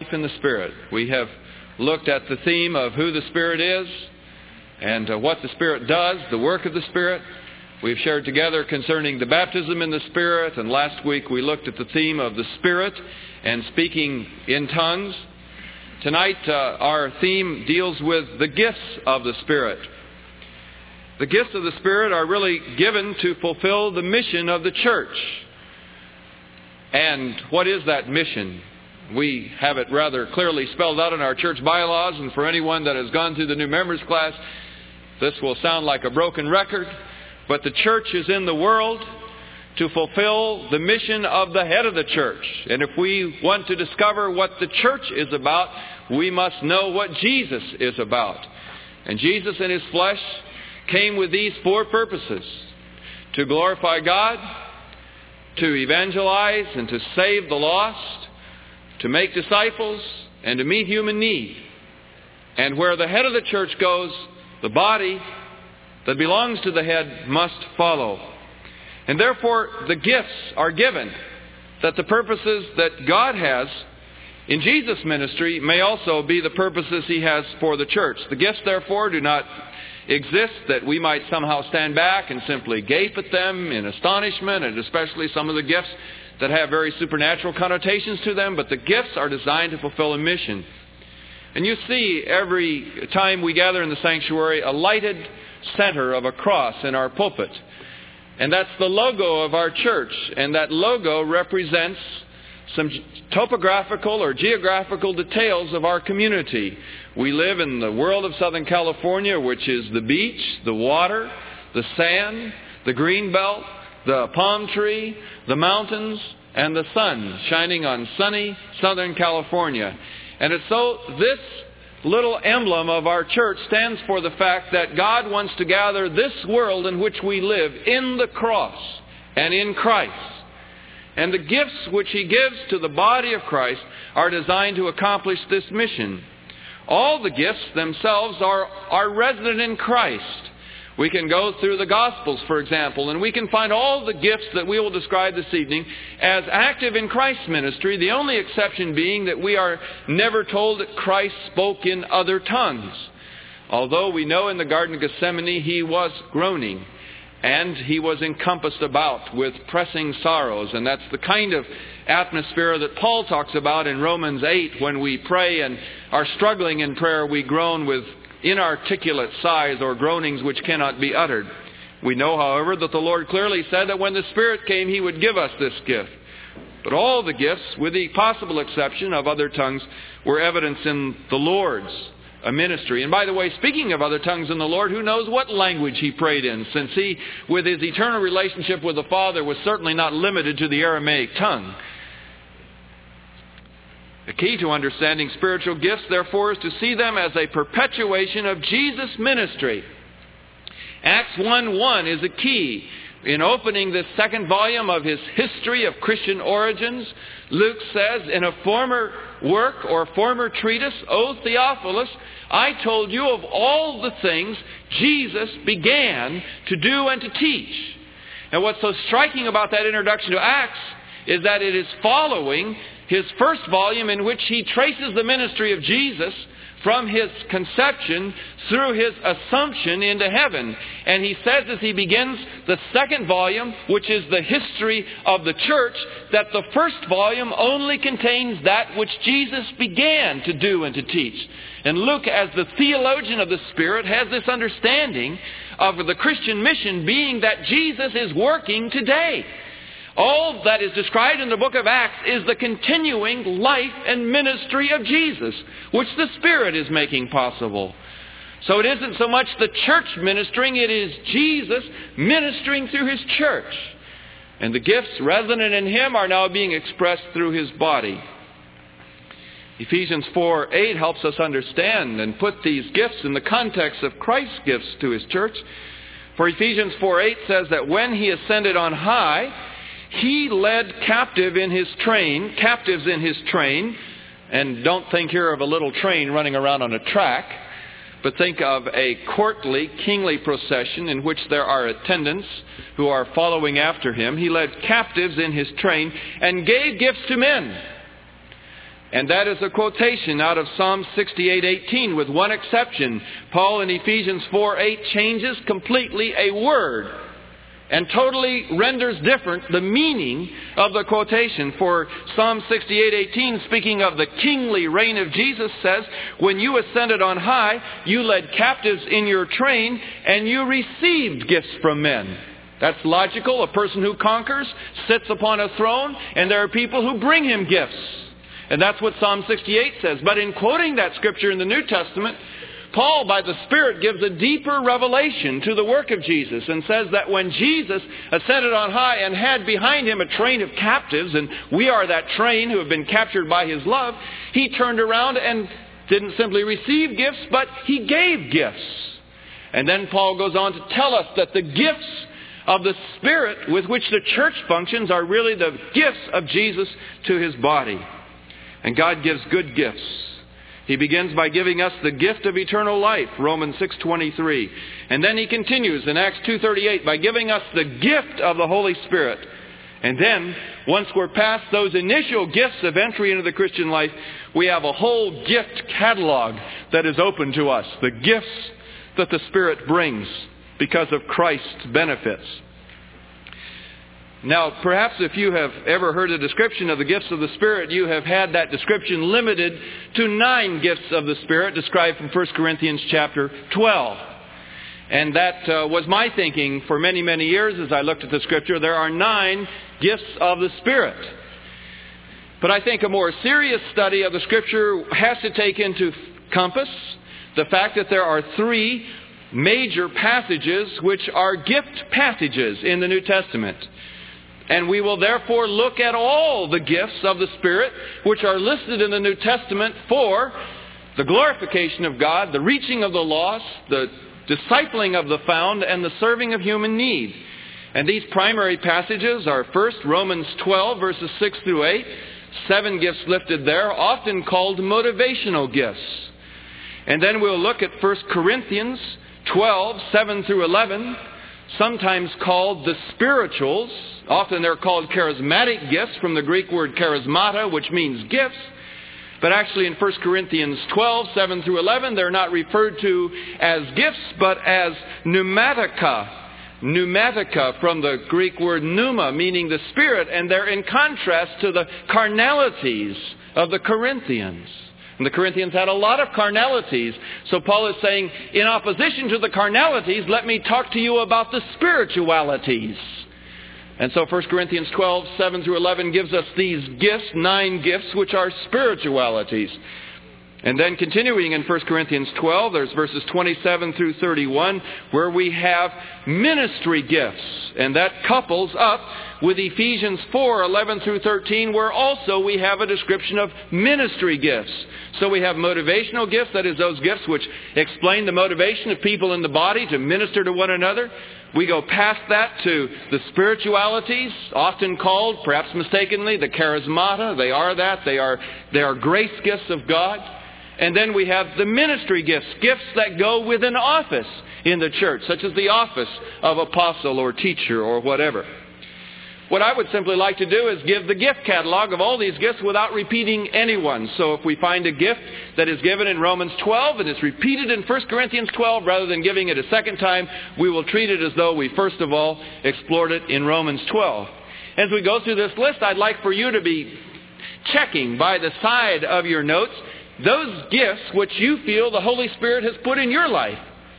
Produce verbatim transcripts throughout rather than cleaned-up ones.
in the Spirit. We have looked at the theme of who the Spirit is and uh, what the Spirit does, the work of the Spirit. We've shared together concerning the baptism in the Spirit, and last week we looked at the theme of the Spirit and speaking in tongues. Tonight uh, our theme deals with the gifts of the Spirit. The gifts of the Spirit are really given to fulfill the mission of the church. And what is that mission? We have it rather clearly spelled out in our church bylaws, and for anyone that has gone through the new members class, this will sound like a broken record, but the church is in the world to fulfill the mission of the head of the church. And if we want to discover what the church is about, we must know what Jesus is about. And Jesus in His flesh came with these four purposes: to glorify God, to evangelize and to save the lost, to make disciples, and to meet human need. And where the head of the church goes, the body that belongs to the head must follow. And therefore, the gifts are given that the purposes that God has in Jesus' ministry may also be the purposes He has for the church. The gifts, therefore, do not exist that we might somehow stand back and simply gape at them in astonishment, and especially some of the gifts that have very supernatural connotations to them, but the gifts are designed to fulfill a mission. And you see every time we gather in the sanctuary a lighted center of a cross in our pulpit. And that's the logo of our church, and that logo represents some topographical or geographical details of our community. We live in the world of Southern California, which is the beach, the water, the sand, the green belt, the palm tree, the mountains, and the sun shining on sunny Southern California. And it's so this little emblem of our church stands for the fact that God wants to gather this world in which we live in the cross and in Christ. And the gifts which He gives to the body of Christ are designed to accomplish this mission. All the gifts themselves are, are resident in Christ. We can go through the Gospels, for example, and we can find all the gifts that we will describe this evening as active in Christ's ministry, the only exception being that we are never told that Christ spoke in other tongues. Although we know in the Garden of Gethsemane He was groaning, and He was encompassed about with pressing sorrows. And that's the kind of atmosphere that Paul talks about in Romans eight. When we pray and are struggling in prayer, we groan with inarticulate sighs or groanings which cannot be uttered. We know, however, that the Lord clearly said that when the Spirit came, He would give us this gift. But all the gifts, with the possible exception of other tongues, were evidenced in the Lord's a ministry. And by the way, speaking of other tongues in the Lord, who knows what language He prayed in, since He, with His eternal relationship with the Father, was certainly not limited to the Aramaic tongue. The key to understanding spiritual gifts, therefore, is to see them as a perpetuation of Jesus' ministry. Acts one one is a key. In opening this second volume of his history of Christian origins, Luke says, in a former work or former treatise, O Theophilus, I told you of all the things Jesus began to do and to teach. And what's so striking about that introduction to Acts is that it is following his first volume, in which he traces the ministry of Jesus from His conception through His assumption into heaven. And he says as he begins the second volume, which is the history of the church, that the first volume only contains that which Jesus began to do and to teach. And Luke, as the theologian of the Spirit, has this understanding of the Christian mission being that Jesus is working today. All that is described in the book of Acts is the continuing life and ministry of Jesus, which the Spirit is making possible. So it isn't so much the church ministering, it is Jesus ministering through His church. And the gifts resonant in Him are now being expressed through His body. Ephesians four eight helps us understand and put these gifts in the context of Christ's gifts to His church. For Ephesians four eight says that when He ascended on high, He led captive in His train, captives in His train, and don't think here of a little train running around on a track, but think of a courtly, kingly procession in which there are attendants who are following after Him. He led captives in His train and gave gifts to men. And that is a quotation out of Psalm sixty-eight eighteen, with one exception. Paul in Ephesians four eight changes completely a word and totally renders different the meaning of the quotation. For Psalm sixty-eight eighteen, speaking of the kingly reign of Jesus, says, "When you ascended on high, you led captives in your train, and you received gifts from men." That's logical. A person who conquers sits upon a throne, and there are people who bring him gifts. And that's what Psalm sixty-eight says. But in quoting that scripture in the New Testament, Paul, by the Spirit, gives a deeper revelation to the work of Jesus and says that when Jesus ascended on high and had behind him a train of captives, and we are that train who have been captured by his love, he turned around and didn't simply receive gifts, but he gave gifts. And then Paul goes on to tell us that the gifts of the Spirit with which the church functions are really the gifts of Jesus to his body. And God gives good gifts. He begins by giving us the gift of eternal life, Romans six twenty-three. And then he continues in Acts two thirty-eight by giving us the gift of the Holy Spirit. And then, once we're past those initial gifts of entry into the Christian life, we have a whole gift catalog that is open to us. The gifts that the Spirit brings because of Christ's benefits. Now, perhaps if you have ever heard a description of the gifts of the Spirit, you have had that description limited to nine gifts of the Spirit described from First Corinthians chapter twelve. And that uh, was my thinking for many, many years as I looked at the Scripture. There are nine gifts of the Spirit. But I think a more serious study of the Scripture has to take into compass the fact that there are three major passages which are gift passages in the New Testament. And we will therefore look at all the gifts of the Spirit which are listed in the New Testament for the glorification of God, the reaching of the lost, the discipling of the found, and the serving of human need. And these primary passages are first Romans twelve, verses six through eight. Seven gifts lifted there, often called motivational gifts. And then we'll look at First Corinthians twelve, seven through eleven, sometimes called the spirituals. Often they're called charismatic gifts from the Greek word charismata, which means gifts. But actually in First Corinthians twelve, seven through eleven, they're not referred to as gifts, but as pneumatica. Pneumatica from the Greek word pneuma, meaning the Spirit. And they're in contrast to the carnalities of the Corinthians. And the Corinthians had a lot of carnalities. So Paul is saying, in opposition to the carnalities, let me talk to you about the spiritualities. And so First Corinthians twelve, seven through eleven gives us these gifts, nine gifts, which are spiritualities. And then continuing in First Corinthians twelve, there's verses twenty-seven through thirty-one, where we have ministry gifts. And that couples up with Ephesians four, eleven through thirteen, where also we have a description of ministry gifts. So we have motivational gifts, that is those gifts which explain the motivation of people in the body to minister to one another. We go past that to the spiritualities, often called, perhaps mistakenly, the charismata. They are that. They are, they are grace gifts of God. And then we have the ministry gifts, gifts that go with an office in the church, such as the office of apostle or teacher or whatever. What I would simply like to do is give the gift catalog of all these gifts without repeating any one. So if we find a gift that is given in Romans twelve and is repeated in First Corinthians twelve, rather than giving it a second time, we will treat it as though we first of all explored it in Romans twelve. As we go through this list, I'd like for you to be checking by the side of your notes those gifts which you feel the Holy Spirit has put in your life.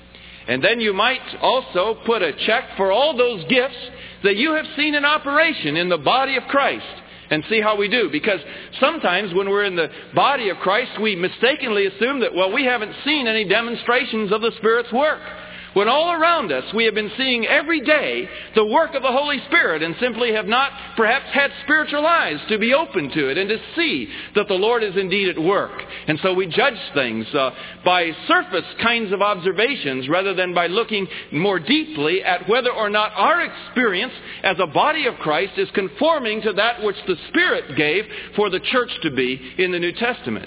And then you might also put a check for all those gifts that you have seen in operation in the body of Christ, and see how we do. Because sometimes when we're in the body of Christ, we mistakenly assume that, well, we haven't seen any demonstrations of the Spirit's work. When all around us we have been seeing every day the work of the Holy Spirit and simply have not perhaps had spiritual eyes to be open to it and to see that the Lord is indeed at work. And so we judge things uh, by surface kinds of observations rather than by looking more deeply at whether or not our experience as a body of Christ is conforming to that which the Spirit gave for the church to be in the New Testament.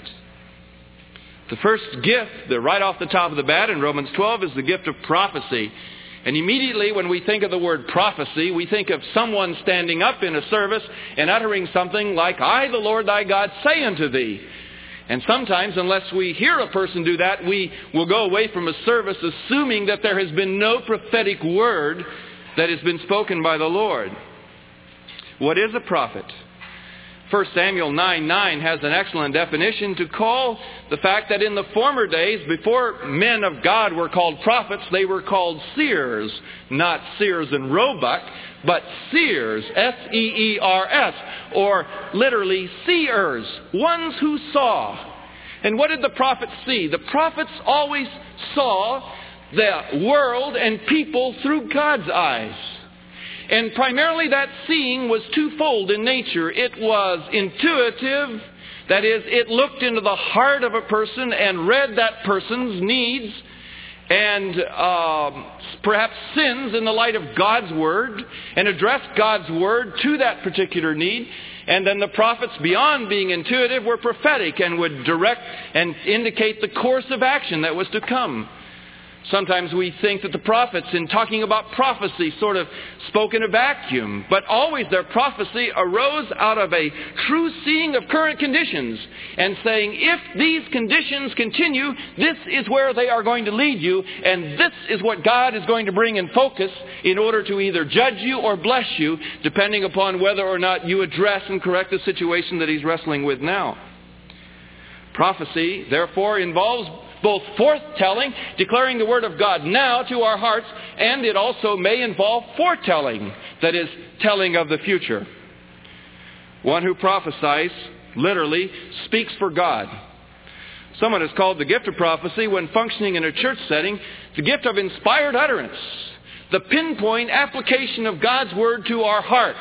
The first gift, the right off the top of the bat in Romans twelve, is the gift of prophecy. And immediately when we think of the word prophecy, we think of someone standing up in a service and uttering something like, I, the Lord thy God, say unto thee. And sometimes, unless we hear a person do that, we will go away from a service assuming that there has been no prophetic word that has been spoken by the Lord. What is a prophet? First Samuel nine nine has an excellent definition to call the fact that in the former days, before men of God were called prophets, they were called seers. Not Sears and Roebuck, but seers, S E E R S, or literally seers, ones who saw. And what did the prophets see? The prophets always saw the world and people through God's eyes. And primarily that seeing was twofold in nature. It was intuitive, that is, it looked into the heart of a person and read that person's needs and uh, perhaps sins in the light of God's Word and addressed God's Word to that particular need. And then the prophets, beyond being intuitive, were prophetic and would direct and indicate the course of action that was to come. Sometimes we think that the prophets, in talking about prophecy, sort of spoke in a vacuum. But always their prophecy arose out of a true seeing of current conditions and saying, if these conditions continue, this is where they are going to lead you, and this is what God is going to bring in focus in order to either judge you or bless you, depending upon whether or not you address and correct the situation that He's wrestling with now. Prophecy, therefore, involves both forthtelling, declaring the Word of God now to our hearts, and it also may involve foretelling, that is, telling of the future. One who prophesies, literally, speaks for God. Someone has called the gift of prophecy, when functioning in a church setting, the gift of inspired utterance, the pinpoint application of God's Word to our heart.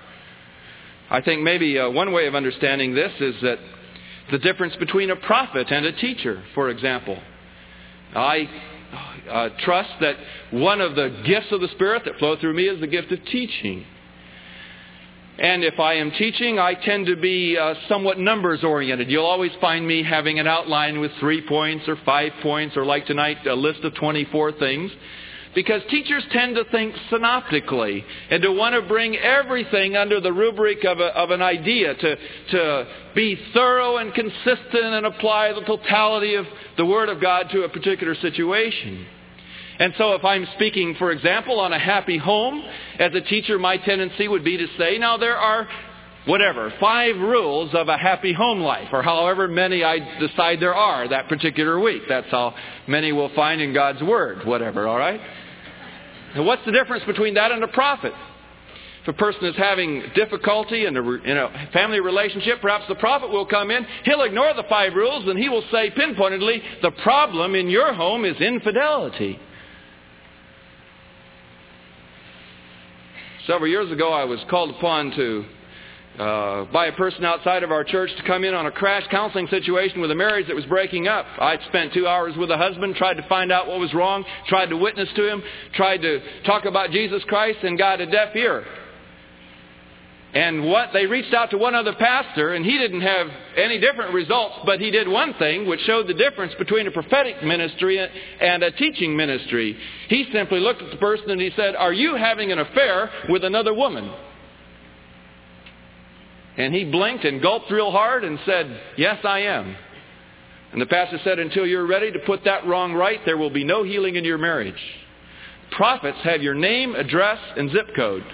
I think maybe uh, one way of understanding this is that the difference between a prophet and a teacher, for example. I uh, trust that one of the gifts of the Spirit that flow through me is the gift of teaching. And if I am teaching, I tend to be uh, somewhat numbers oriented. You'll always find me having an outline with three points or five points, or like tonight, a list of twenty-four things. Because teachers tend to think synoptically and to want to bring everything under the rubric of, a, of an idea, to, to be thorough and consistent and apply the totality of the Word of God to a particular situation. And so if I'm speaking, for example, on a happy home, as a teacher, my tendency would be to say, now there are whatever, five rules of a happy home life, or however many I decide there are that particular week. That's how many we'll find in God's Word, whatever, all right? And what's the difference between that and a prophet? If a person is having difficulty in a, in a family relationship, perhaps the prophet will come in, he'll ignore the five rules, and he will say pinpointedly, the problem in your home is infidelity. Several years ago, I was called upon to Uh, by a person outside of our church to come in on a crash counseling situation with a marriage that was breaking up. I spent two hours with the husband, tried to find out what was wrong, tried to witness to him, tried to talk about Jesus Christ, and got a deaf ear. And what they reached out to one other pastor, and he didn't have any different results, but he did one thing which showed the difference between a prophetic ministry and a teaching ministry. He simply looked at the person and he said, "Are you having an affair with another woman?" And he blinked and gulped real hard and said, "Yes, I am." And the pastor said, "Until you're ready to put that wrong right, there will be no healing in your marriage." Prophets have your name, address, and zip code.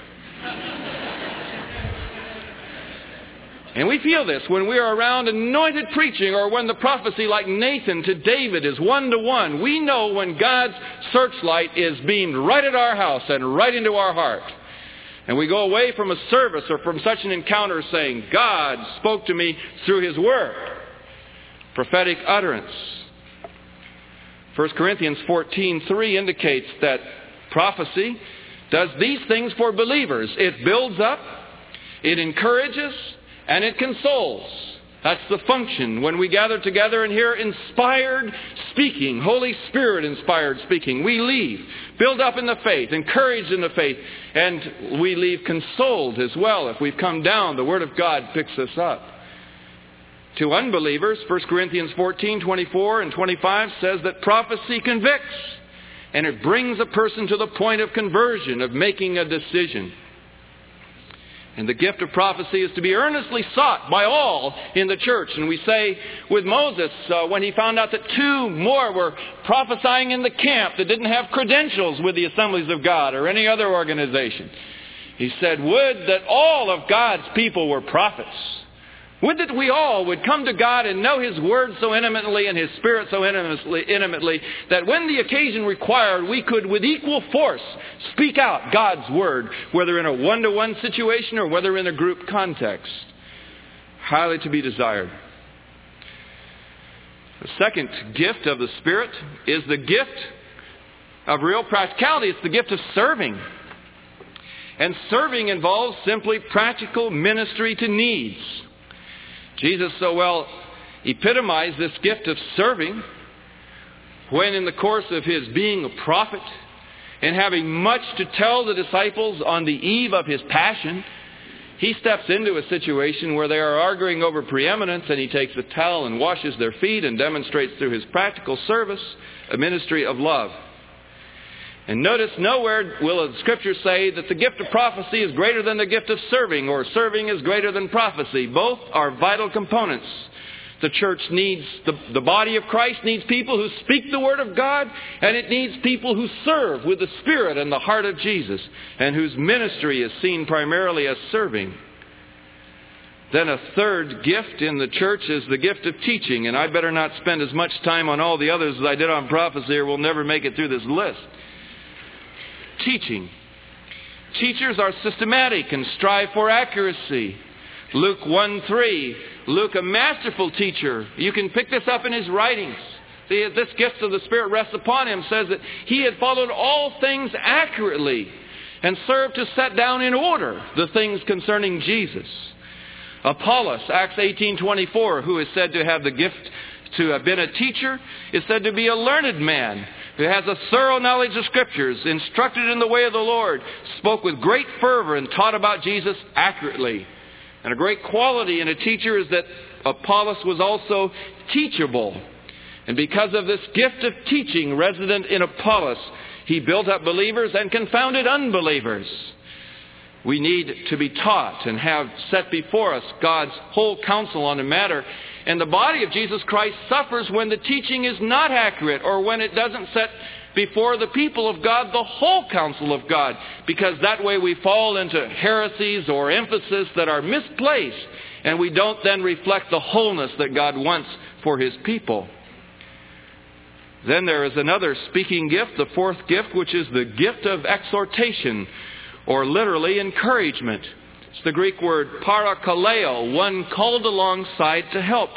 And we feel this when we are around anointed preaching, or when the prophecy like Nathan to David is one-to-one. We know when God's searchlight is beamed right at our house and right into our heart. And we go away from a service or from such an encounter saying, God spoke to me through His Word. Prophetic utterance. First Corinthians fourteen three indicates that prophecy does these things for believers. It builds up, it encourages, and it consoles. That's the function when we gather together and hear inspired speaking, Holy Spirit inspired speaking. We leave build up in the faith, encouraged in the faith, and we leave consoled as well. If we've come down, the Word of God picks us up. To unbelievers, First Corinthians fourteen twenty-four and twenty-five says that prophecy convicts, and it brings a person to the point of conversion, of making a decision. And the gift of prophecy is to be earnestly sought by all in the church. And we say with Moses, uh, when he found out that two more were prophesying in the camp that didn't have credentials with the Assemblies of God or any other organization, he said, would that all of God's people were prophets. Would that we all would come to God and know His Word so intimately and His Spirit so intimately, intimately that when the occasion required, we could with equal force speak out God's Word, whether in a one-to-one situation or whether in a group context. Highly to be desired. The second gift of the Spirit is the gift of real practicality. It's the gift of serving. And serving involves simply practical ministry to needs. Jesus so well epitomized this gift of serving when in the course of His being a prophet and having much to tell the disciples on the eve of His passion, He steps into a situation where they are arguing over preeminence, and He takes a towel and washes their feet and demonstrates through His practical service a ministry of love. And notice nowhere will the Scripture say that the gift of prophecy is greater than the gift of serving, or serving is greater than prophecy. Both are vital components. The church needs, the, the body of Christ needs people who speak the Word of God, and it needs people who serve with the Spirit and the heart of Jesus, and whose ministry is seen primarily as serving. Then a third gift in the church is the gift of teaching, and I better not spend as much time on all the others as I did on prophecy, or we'll never make it through this list. Teaching. Teachers are systematic and strive for accuracy. Luke one three, Luke, a masterful teacher. You can pick this up in his writings. See, this gift of the Spirit rests upon him, says that he had followed all things accurately and served to set down in order the things concerning Jesus. Apollos, Acts eighteen twenty-four, who is said to have the gift to have been a teacher, is said to be a learned man who has a thorough knowledge of Scriptures, instructed in the way of the Lord, spoke with great fervor and taught about Jesus accurately. And a great quality in a teacher is that Apollos was also teachable. And because of this gift of teaching resident in Apollos, he built up believers and confounded unbelievers. We need to be taught and have set before us God's whole counsel on a matter. And the body of Jesus Christ suffers when the teaching is not accurate, or when it doesn't set before the people of God the whole counsel of God, because that way we fall into heresies or emphasis that are misplaced, and we don't then reflect the wholeness that God wants for His people. Then there is another speaking gift, the fourth gift, which is the gift of exhortation, or literally encouragement. It's the Greek word parakaleo, one called alongside to help.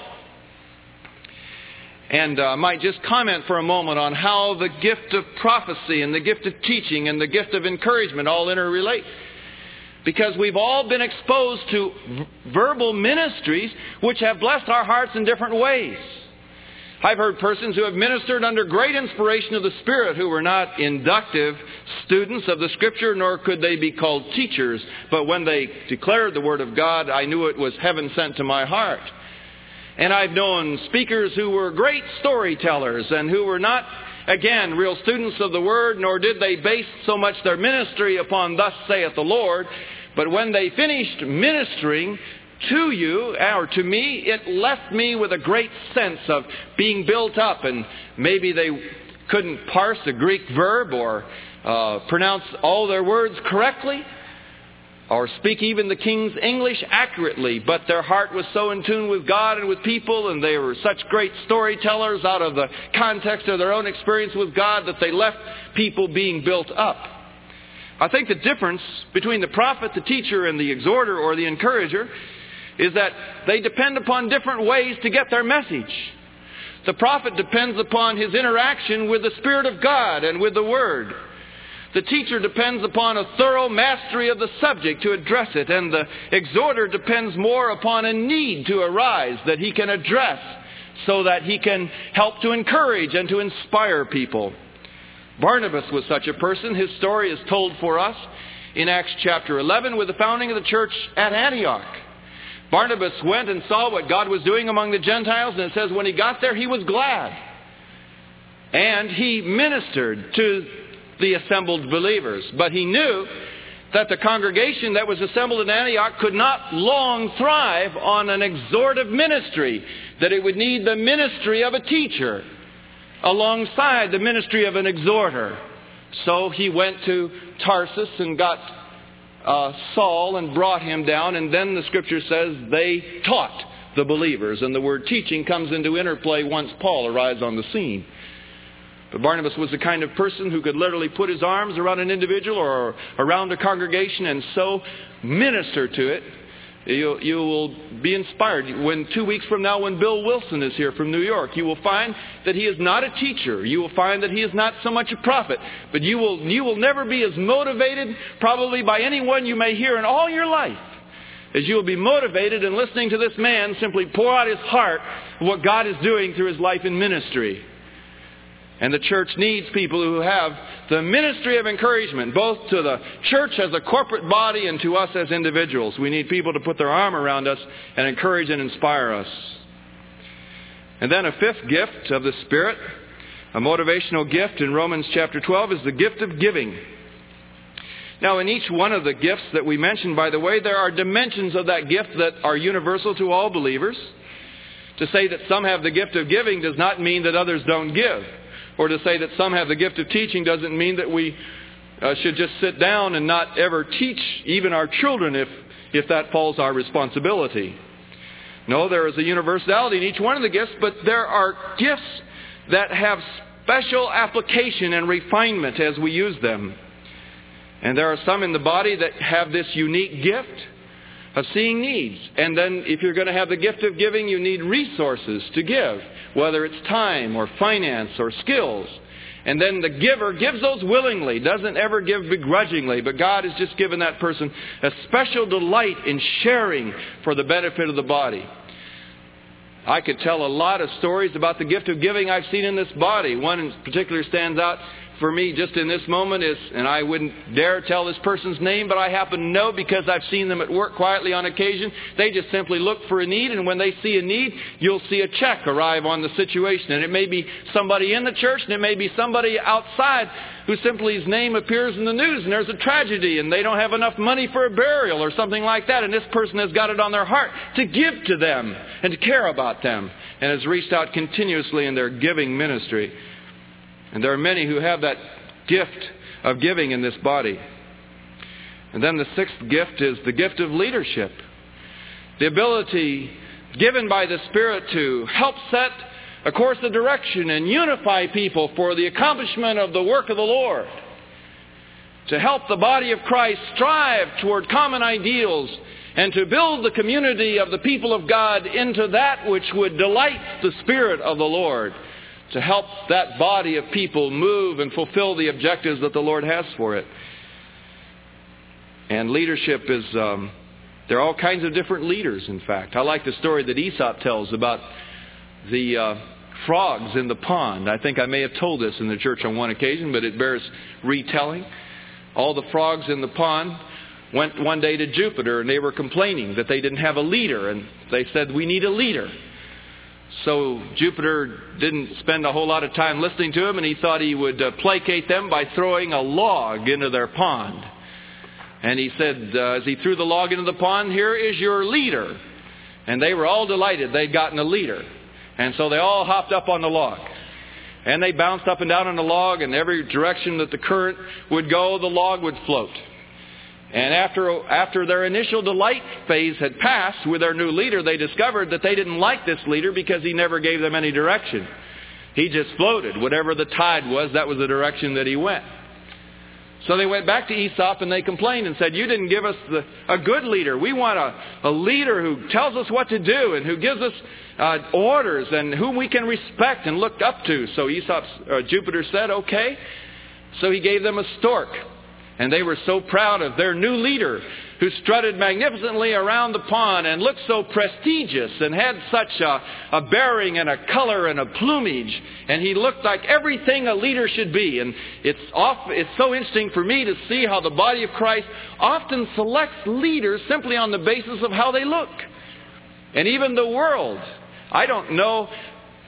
And uh, I might just comment for a moment on how the gift of prophecy and the gift of teaching and the gift of encouragement all interrelate. Because we've all been exposed to v- verbal ministries which have blessed our hearts in different ways. I've heard persons who have ministered under great inspiration of the Spirit who were not inductive students of the Scripture, nor could they be called teachers. But when they declared the Word of God, I knew it was heaven sent to my heart. And I've known speakers who were great storytellers and who were not, again, real students of the Word, nor did they base so much their ministry upon thus saith the Lord. But when they finished ministering to you, or to me, it left me with a great sense of being built up. And maybe they couldn't parse a Greek verb or uh, pronounce all their words correctly, or speak even the King's English accurately, but their heart was so in tune with God and with people, and they were such great storytellers out of the context of their own experience with God, that they left people being built up. I think the difference between the prophet, the teacher, and the exhorter or the encourager is that they depend upon different ways to get their message. The prophet depends upon his interaction with the Spirit of God and with the Word. The teacher depends upon a thorough mastery of the subject to address it, and the exhorter depends more upon a need to arise that he can address so that he can help to encourage and to inspire people. Barnabas was such a person. His story is told for us in Acts chapter eleven with the founding of the church at Antioch. Barnabas went and saw what God was doing among the Gentiles, and it says when he got there, he was glad. And he ministered to the assembled believers. But he knew that the congregation that was assembled in Antioch could not long thrive on an exhortive ministry, that it would need the ministry of a teacher alongside the ministry of an exhorter. So he went to Tarsus and got uh, Saul and brought him down, and then the Scripture says they taught the believers. And the word teaching comes into interplay once Paul arrives on the scene. But Barnabas was the kind of person who could literally put his arms around an individual or around a congregation and so minister to it. You, you will be inspired. When two weeks from now, when Bill Wilson is here from New York, you will find that he is not a teacher. You will find that he is not so much a prophet. But you will, you will never be as motivated probably by anyone you may hear in all your life as you will be motivated in listening to this man simply pour out his heart of what God is doing through his life in ministry. And the church needs people who have the ministry of encouragement, both to the church as a corporate body and to us as individuals. We need people to put their arm around us and encourage and inspire us. And then a fifth gift of the Spirit, a motivational gift in Romans chapter twelve, is the gift of giving. Now, in each one of the gifts that we mentioned, by the way, there are dimensions of that gift that are universal to all believers. To say that some have the gift of giving does not mean that others don't give. Or to say that some have the gift of teaching doesn't mean that we uh, should just sit down and not ever teach even our children if, if that falls our responsibility. No, there is a universality in each one of the gifts, but there are gifts that have special application and refinement as we use them. And there are some in the body that have this unique gift of seeing needs. And then if you're going to have the gift of giving, you need resources to give, whether it's time or finance or skills. And then the giver gives those willingly, doesn't ever give begrudgingly, but God has just given that person a special delight in sharing for the benefit of the body. I could tell a lot of stories about the gift of giving I've seen in this body. One in particular stands out for me just in this moment is, and I wouldn't dare tell this person's name, but I happen to know because I've seen them at work quietly on occasion. They just simply look for a need, and when they see a need, you'll see a check arrive on the situation. And it may be somebody in the church, and it may be somebody outside who simply his name appears in the news, and there's a tragedy, and they don't have enough money for a burial or something like that, and this person has got it on their heart to give to them and to care about them, and has reached out continuously in their giving ministry. And there are many who have that gift of giving in this body. And then the sixth gift is the gift of leadership. The ability given by the Spirit to help set a course of direction and unify people for the accomplishment of the work of the Lord. To help the body of Christ strive toward common ideals and to build the community of the people of God into that which would delight the Spirit of the Lord. To help that body of people move and fulfill the objectives that the Lord has for it. And leadership is, um, there are all kinds of different leaders, in fact. I like the story that Aesop tells about the uh, frogs in the pond. I think I may have told this in the church on one occasion, but it bears retelling. All the frogs in the pond went one day to Jupiter, and they were complaining that they didn't have a leader. And they said, "We need a leader." So Jupiter didn't spend a whole lot of time listening to him, and he thought he would uh, placate them by throwing a log into their pond. And he said, uh, as he threw the log into the pond, "Here is your leader." And they were all delighted they'd gotten a leader. And so they all hopped up on the log. And they bounced up and down on the log, and every direction that the current would go, the log would float. And after after their initial delight phase had passed with their new leader, they discovered that they didn't like this leader because he never gave them any direction. He just floated. Whatever the tide was, that was the direction that he went. So they went back to Aesop and they complained and said, "You didn't give us the, a good leader. We want a, a leader who tells us what to do and who gives us uh, orders and whom we can respect and look up to." So Aesop's, uh, Jupiter said, "Okay." So he gave them a stork. And they were so proud of their new leader who strutted magnificently around the pond and looked so prestigious and had such a, a bearing and a color and a plumage. And he looked like everything a leader should be. And it's, off, it's so interesting for me to see how the body of Christ often selects leaders simply on the basis of how they look. And even the world. I don't know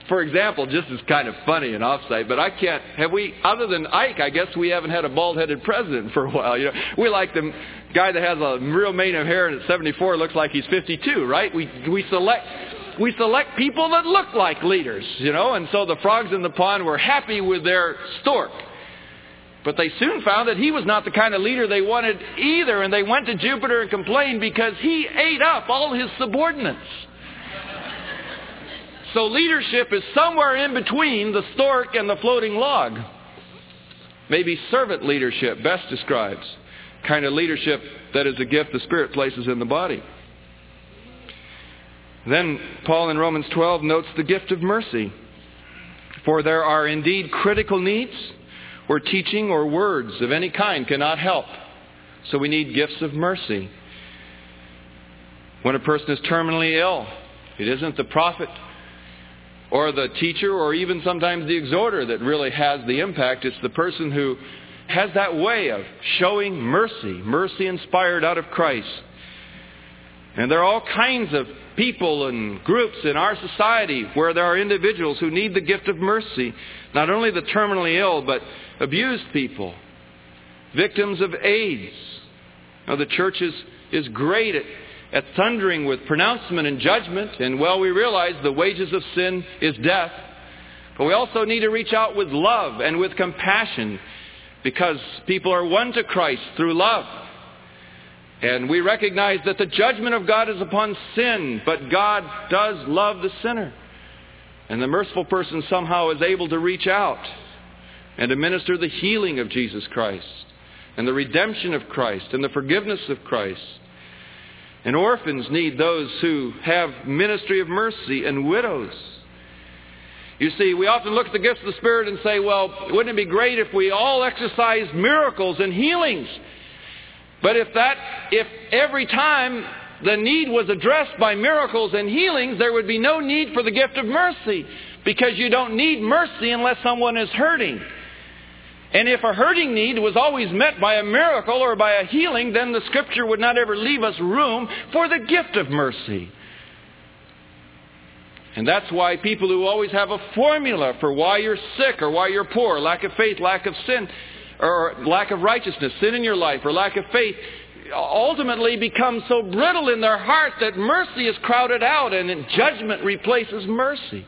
For example, just as kind of funny and offsite, but I can't, have we, other than Ike, I guess we haven't had a bald-headed president for a while. You know, we like the guy that has a real mane of hair and at seventy-four looks like he's fifty-two, right? We, we select, we select people that look like leaders, you know, and so the frogs in the pond were happy with their stork. But they soon found that he was not the kind of leader they wanted either, and they went to Jupiter and complained because he ate up all his subordinates. So leadership is somewhere in between the stork and the floating log. Maybe servant leadership best describes kind of leadership that is a gift the Spirit places in the body. Then Paul in Romans twelve notes the gift of mercy. For there are indeed critical needs where teaching or words of any kind cannot help. So we need gifts of mercy. When a person is terminally ill, it isn't the prophet or the teacher or even sometimes the exhorter that really has the impact. It's the person who has that way of showing mercy, mercy inspired out of Christ. And there are all kinds of people and groups in our society where there are individuals who need the gift of mercy. Not only the terminally ill, but abused people, victims of AIDS. Now, the church is, is great at, at thundering with pronouncement and judgment. And well, we realize the wages of sin is death. But we also need to reach out with love and with compassion because people are won to Christ through love. And we recognize that the judgment of God is upon sin, but God does love the sinner. And the merciful person somehow is able to reach out and to minister the healing of Jesus Christ and the redemption of Christ and the forgiveness of Christ. And orphans need those who have ministry of mercy, and widows. You see, we often look at the gifts of the Spirit and say, well, wouldn't it be great if we all exercised miracles and healings? But if that, if every time the need was addressed by miracles and healings, there would be no need for the gift of mercy, because you don't need mercy unless someone is hurting. And if a hurting need was always met by a miracle or by a healing, then the Scripture would not ever leave us room for the gift of mercy. And that's why people who always have a formula for why you're sick or why you're poor, lack of faith, lack of sin, or lack of righteousness, sin in your life, or lack of faith, ultimately become so brittle in their heart that mercy is crowded out and judgment replaces mercy.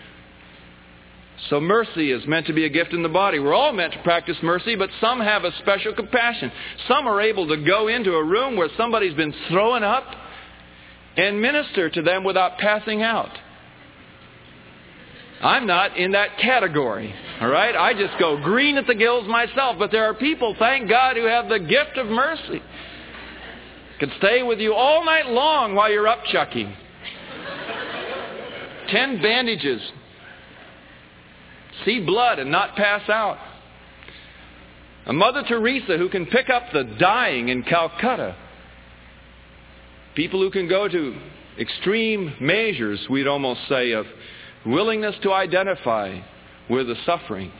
So mercy is meant to be a gift in the body. We're all meant to practice mercy, but some have a special compassion. Some are able to go into a room where somebody's been thrown up and minister to them without passing out. I'm not in that category, all right? I just go green at the gills myself. But there are people, thank God, who have the gift of mercy. Can stay with you all night long while you're up chucking. Ten bandages. See blood and not pass out. A Mother Teresa who can pick up the dying in Calcutta. People who can go to extreme measures, we'd almost say, of willingness to identify with the suffering.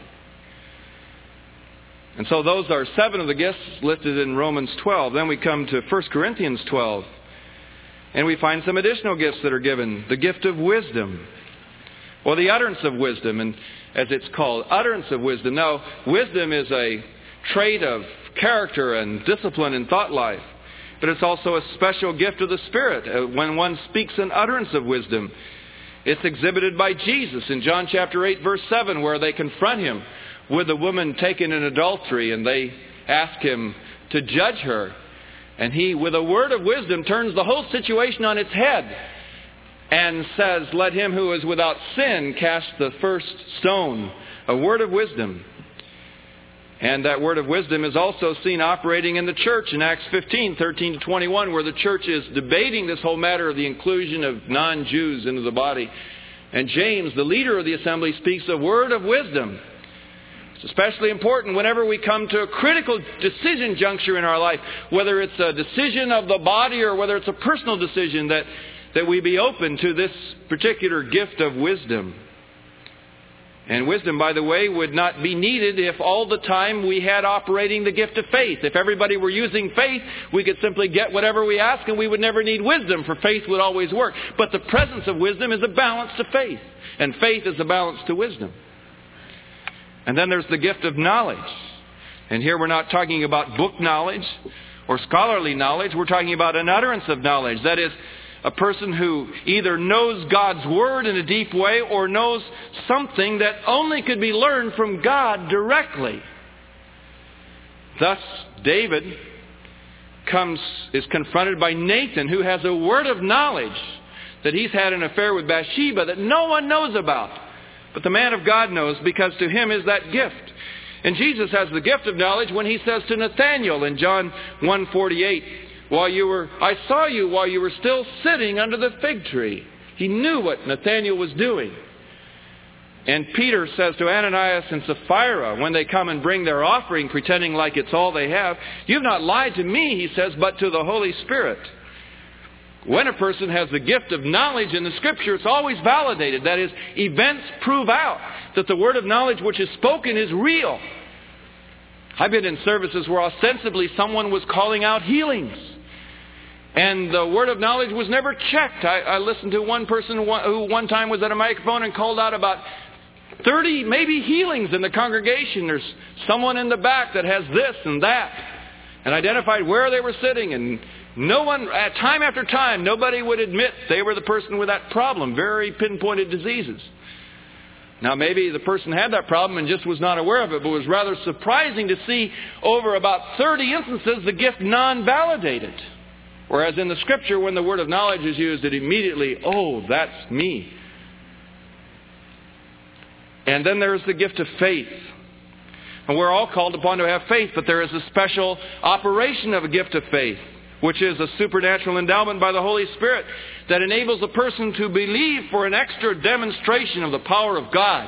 And so those are seven of the gifts listed in Romans twelve. Then we come to First Corinthians twelve. And we find some additional gifts that are given. The gift of wisdom. Or the utterance of wisdom, and as it's called, utterance of wisdom. Now, wisdom is a trait of character and discipline in thought life. But it's also a special gift of the Spirit. When one speaks an utterance of wisdom, it's exhibited by Jesus in John chapter eight, verse seven, where they confront him with a woman taken in adultery, and they ask him to judge her. And he, with a word of wisdom, turns the whole situation on its head and says, let him who is without sin cast the first stone. A word of wisdom. And that word of wisdom is also seen operating in the church in Acts fifteen, thirteen to twenty-one, where the church is debating this whole matter of the inclusion of non-Jews into the body. And James, the leader of the assembly, speaks a word of wisdom. It's especially important whenever we come to a critical decision juncture in our life, whether it's a decision of the body or whether it's a personal decision, that, that we be open to this particular gift of wisdom. And wisdom, by the way, would not be needed if all the time we had operating the gift of faith. If everybody were using faith, we could simply get whatever we ask and we would never need wisdom, for faith would always work. But the presence of wisdom is a balance to faith, and faith is a balance to wisdom. And then there's the gift of knowledge. And here we're not talking about book knowledge or scholarly knowledge. We're talking about an utterance of knowledge. That is, a person who either knows God's Word in a deep way or knows something that only could be learned from God directly. Thus, David comes, is confronted by Nathan, who has a word of knowledge that he's had an affair with Bathsheba that no one knows about. But the man of God knows, because to him is that gift. And Jesus has the gift of knowledge when he says to Nathanael in John one forty-eight, While you were, I saw you while you were still sitting under the fig tree. He knew what Nathanael was doing. And Peter says to Ananias and Sapphira, when they come and bring their offering, pretending like it's all they have, You've not lied to me, he says, but to the Holy Spirit. When a person has the gift of knowledge in the Scripture, it's always validated. That is, events prove out that the word of knowledge which is spoken is real. I've been in services where ostensibly someone was calling out healings, and the word of knowledge was never checked. I, I listened to one person who one time was at a microphone and called out about thirty, maybe healings in the congregation. There's someone in the back that has this and that, and identified where they were sitting. And no one, at time after time, nobody would admit they were the person with that problem, very pinpointed diseases. Now, maybe the person had that problem and just was not aware of it, but it was rather surprising to see over about thirty instances the gift non-validated. Whereas in the Scripture, when the word of knowledge is used, it immediately, oh, that's me. And then there is the gift of faith. And we're all called upon to have faith, but there is a special operation of a gift of faith, which is a supernatural endowment by the Holy Spirit that enables a person to believe for an extra demonstration of the power of God.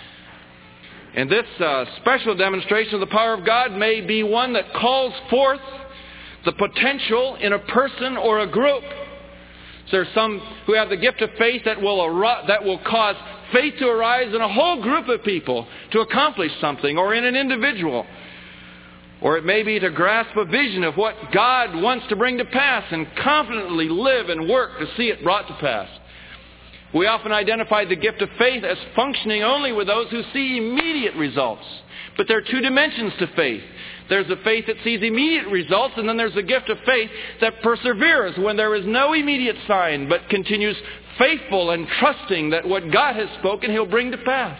And this uh, special demonstration of the power of God may be one that calls forth the potential in a person or a group. So there are some who have the gift of faith that will ar- that will cause faith to arise in a whole group of people to accomplish something, or in an individual. Or it may be to grasp a vision of what God wants to bring to pass and confidently live and work to see it brought to pass. We often identify the gift of faith as functioning only with those who see immediate results. But there are two dimensions to faith. There's a faith that sees immediate results, and then there's the gift of faith that perseveres when there is no immediate sign, but continues faithful and trusting that what God has spoken, He'll bring to pass.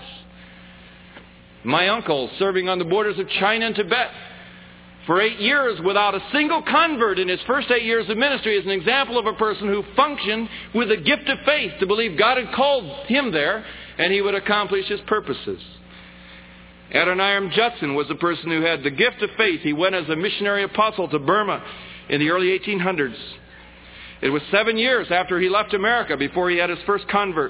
My uncle, serving on the borders of China and Tibet for eight years without a single convert in his first eight years of ministry, is an example of a person who functioned with a gift of faith to believe God had called him there and he would accomplish His purposes. Adoniram Judson was a person who had the gift of faith. He went as a missionary apostle to Burma in the early eighteen hundreds. It was seven years after he left America before he had his first convert.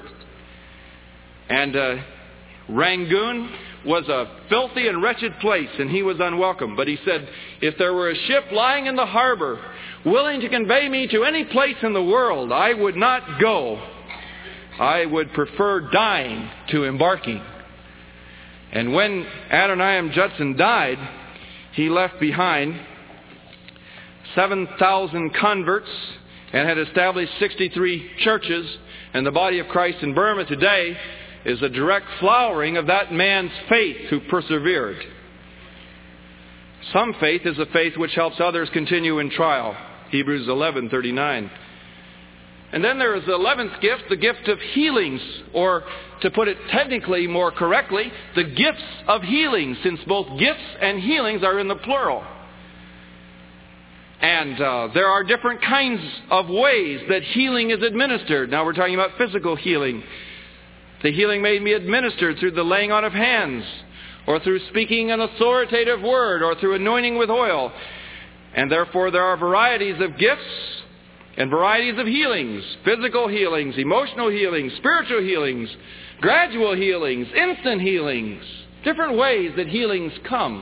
And uh, Rangoon was a filthy and wretched place, and he was unwelcome. But he said, if there were a ship lying in the harbor willing to convey me to any place in the world, I would not go. I would prefer dying to embarking. And when Adoniram Judson died, he left behind seven thousand converts and had established sixty-three churches. And the body of Christ in Burma today is a direct flowering of that man's faith who persevered. Some faith is a faith which helps others continue in trial. Hebrews eleven thirty-nine. And then there is the eleventh gift, the gift of healings, or to put it technically more correctly, the gifts of healing, since both gifts and healings are in the plural. And uh, there are different kinds of ways that healing is administered. Now we're talking about physical healing. The healing may be administered through the laying on of hands, or through speaking an authoritative word, or through anointing with oil. And therefore there are varieties of gifts and varieties of healings. Physical healings, emotional healings, spiritual healings, gradual healings, instant healings. Different ways that healings come.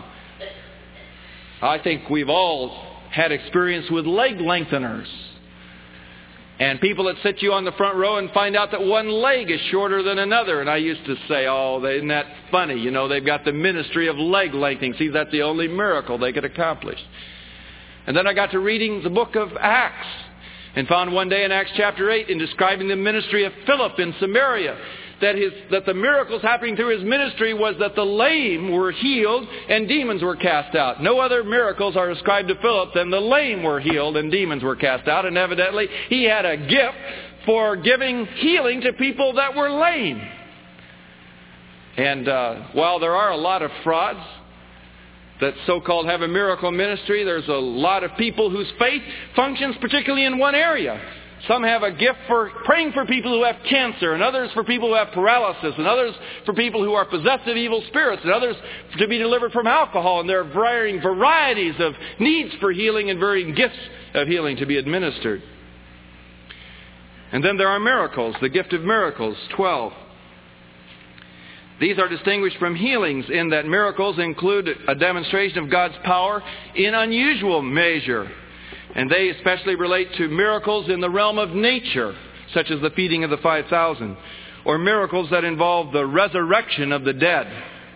I think we've all had experience with leg lengtheners. And people that sit you on the front row and find out that one leg is shorter than another. And I used to say, oh, isn't that funny? You know, they've got the ministry of leg lengthening. See, that's the only miracle they could accomplish. And then I got to reading the book of Acts and found one day in Acts chapter eight, in describing the ministry of Philip in Samaria, that his that the miracles happening through his ministry was that the lame were healed and demons were cast out. No other miracles are ascribed to Philip than the lame were healed and demons were cast out. And evidently he had a gift for giving healing to people that were lame. And uh, while there are a lot of frauds that so-called have a miracle ministry, there's a lot of people whose faith functions particularly in one area. Some have a gift for praying for people who have cancer, and others for people who have paralysis, and others for people who are possessed of evil spirits, and others to be delivered from alcohol. And there are varying varieties of needs for healing and varying gifts of healing to be administered. And then there are miracles, the gift of miracles, twelve. These are distinguished from healings in that miracles include a demonstration of God's power in unusual measure. And they especially relate to miracles in the realm of nature, such as the feeding of the five thousand, or miracles that involve the resurrection of the dead.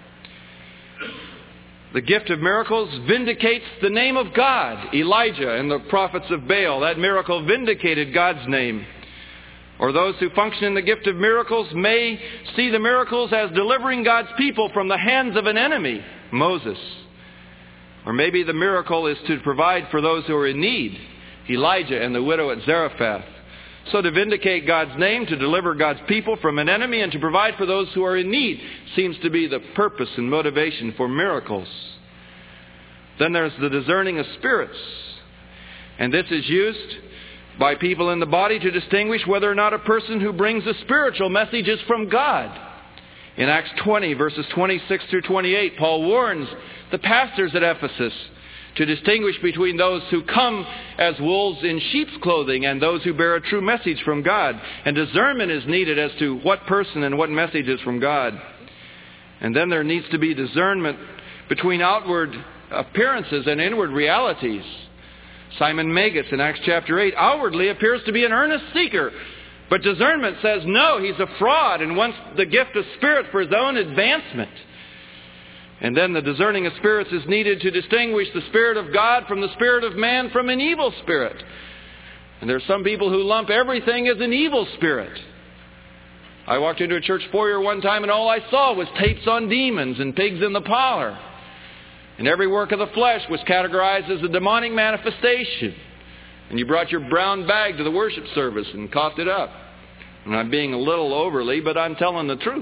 The gift of miracles vindicates the name of God. Elijah and the prophets of Baal, that miracle vindicated God's name. Or those who function in the gift of miracles may see the miracles as delivering God's people from the hands of an enemy, Moses. Or maybe the miracle is to provide for those who are in need, Elijah and the widow at Zarephath. So to vindicate God's name, to deliver God's people from an enemy, and to provide for those who are in need seems to be the purpose and motivation for miracles. Then there's the discerning of spirits. And this is used by people in the body to distinguish whether or not a person who brings a spiritual message is from God. In Acts twenty, verses twenty-six through twenty-eight, Paul warns the pastors at Ephesus to distinguish between those who come as wolves in sheep's clothing and those who bear a true message from God. And discernment is needed as to what person and what message is from God. And then there needs to be discernment between outward appearances and inward realities. Simon Magus in Acts chapter eight outwardly appears to be an earnest seeker, but discernment says no, he's a fraud and wants the gift of spirits for his own advancement. And then the discerning of spirits is needed to distinguish the Spirit of God from the spirit of man from an evil spirit. And there are some people who lump everything as an evil spirit. I walked into a church foyer one time and all I saw was tapes on demons and pigs in the parlor. And every work of the flesh was categorized as a demonic manifestation. And you brought your brown bag to the worship service and coughed it up. And I'm being a little overly, but I'm telling the truth.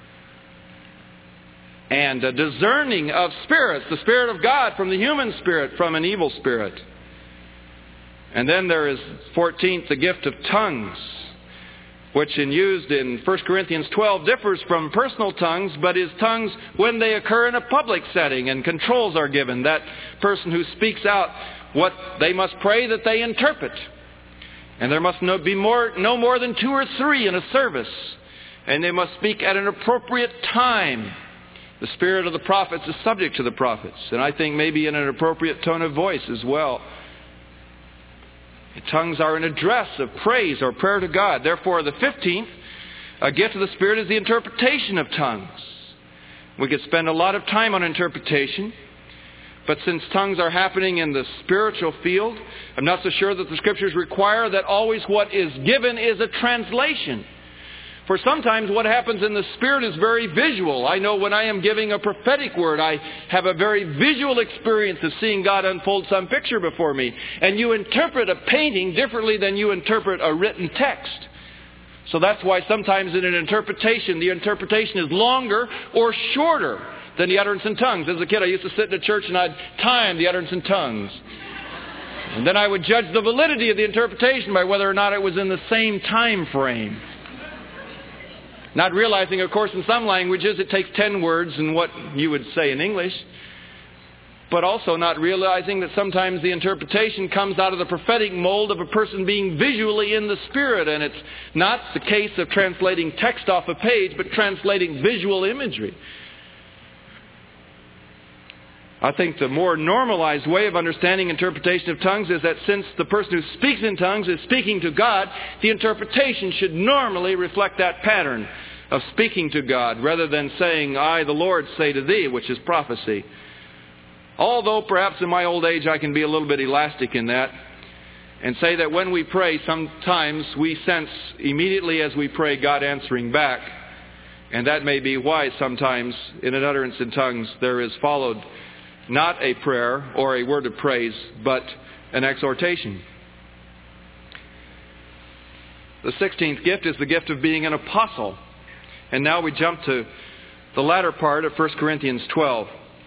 And a discerning of spirits, the Spirit of God from the human spirit, from an evil spirit. And then there is, fourteenth, the gift of tongues, which in used in First Corinthians twelve differs from personal tongues, but is tongues when they occur in a public setting and controls are given. That person who speaks out what they must pray that they interpret. And there must no, be more, no more than two or three in a service. And they must speak at an appropriate time. The spirit of the prophets is subject to the prophets. And I think maybe in an appropriate tone of voice as well. The tongues are an address of praise or prayer to God. Therefore, the fifteenth, a gift of the Spirit is the interpretation of tongues. We could spend a lot of time on interpretation. But since tongues are happening in the spiritual field, I'm not so sure that the Scriptures require that always what is given is a translation. For sometimes what happens in the Spirit is very visual. I know when I am giving a prophetic word, I have a very visual experience of seeing God unfold some picture before me. And you interpret a painting differently than you interpret a written text. So that's why sometimes in an interpretation, the interpretation is longer or shorter than the utterance in tongues. As a kid, I used to sit in a church and I'd time the utterance in tongues. And then I would judge the validity of the interpretation by whether or not it was in the same time frame. Not realizing, of course, in some languages it takes ten words in what you would say in English. But also not realizing that sometimes the interpretation comes out of the prophetic mold of a person being visually in the Spirit. And it's not the case of translating text off a page, but translating visual imagery. I think the more normalized way of understanding interpretation of tongues is that since the person who speaks in tongues is speaking to God, the interpretation should normally reflect that pattern of speaking to God rather than saying, I, the Lord, say to thee, which is prophecy. Although perhaps in my old age I can be a little bit elastic in that and say that when we pray, sometimes we sense immediately as we pray God answering back. And that may be why sometimes in an utterance in tongues there is followed not a prayer or a word of praise, but an exhortation. The sixteenth gift is the gift of being an apostle. And now we jump to the latter part of First Corinthians twelve.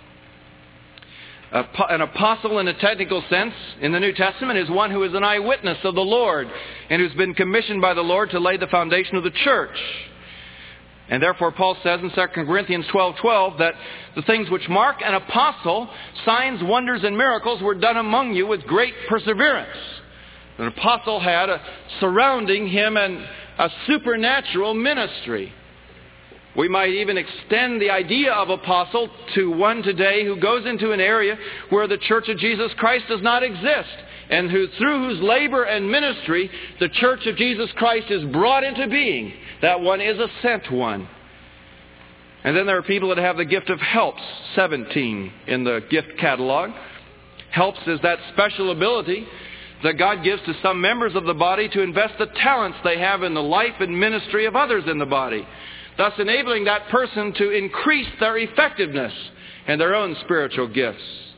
An apostle in a technical sense in the New Testament is one who is an eyewitness of the Lord and who's been commissioned by the Lord to lay the foundation of the church. And therefore Paul says in Second Corinthians twelve twelve that the things which mark an apostle, signs, wonders, and miracles were done among you with great perseverance. An apostle had a, surrounding him and a supernatural ministry. We might even extend the idea of apostle to one today who goes into an area where the Church of Jesus Christ does not exist, and who, through whose labor and ministry the Church of Jesus Christ is brought into being. That one is a sent one. And then there are people that have the gift of helps, seventeen in the gift catalog. Helps is that special ability that God gives to some members of the body to invest the talents they have in the life and ministry of others in the body, thus enabling that person to increase their effectiveness and their own spiritual gifts.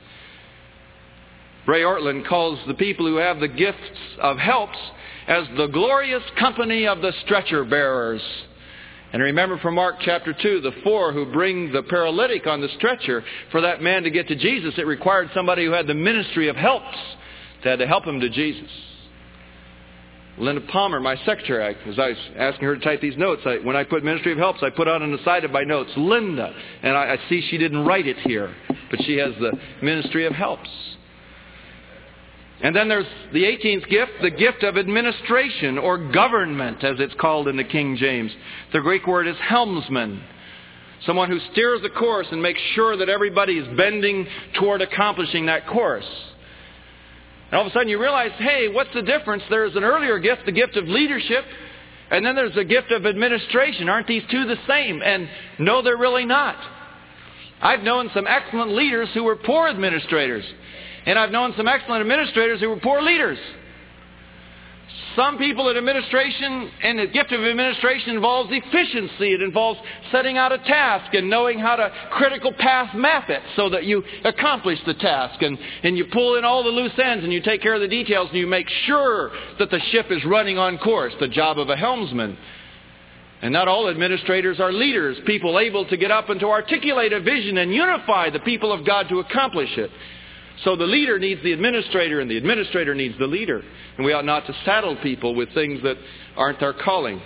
Ray Ortlund calls the people who have the gifts of helps as the glorious company of the stretcher bearers. And remember from Mark chapter two, the four who bring the paralytic on the stretcher, for that man to get to Jesus, it required somebody who had the ministry of helps to had to help him to Jesus. Linda Palmer, my secretary, as I was asking her to type these notes, I, when I put Ministry of Helps, I put on the side of my notes, Linda. And I, I see she didn't write it here, but she has the Ministry of Helps. And then there's the eighteenth gift, the gift of administration or government, as it's called in the King James. The Greek word is helmsman. Someone who steers the course and makes sure that everybody is bending toward accomplishing that course. And all of a sudden you realize, hey, what's the difference? There's an earlier gift, the gift of leadership, and then there's the gift of administration. Aren't these two the same? And no, they're really not. I've known some excellent leaders who were poor administrators. And I've known some excellent administrators who were poor leaders. Some people in administration, and the gift of administration involves efficiency. It involves setting out a task and knowing how to critical path map it so that you accomplish the task. And, and you pull in all the loose ends and you take care of the details and you make sure that the ship is running on course, the job of a helmsman. And not all administrators are leaders, people able to get up and to articulate a vision and unify the people of God to accomplish it. So the leader needs the administrator and the administrator needs the leader. And we ought not to saddle people with things that aren't their calling.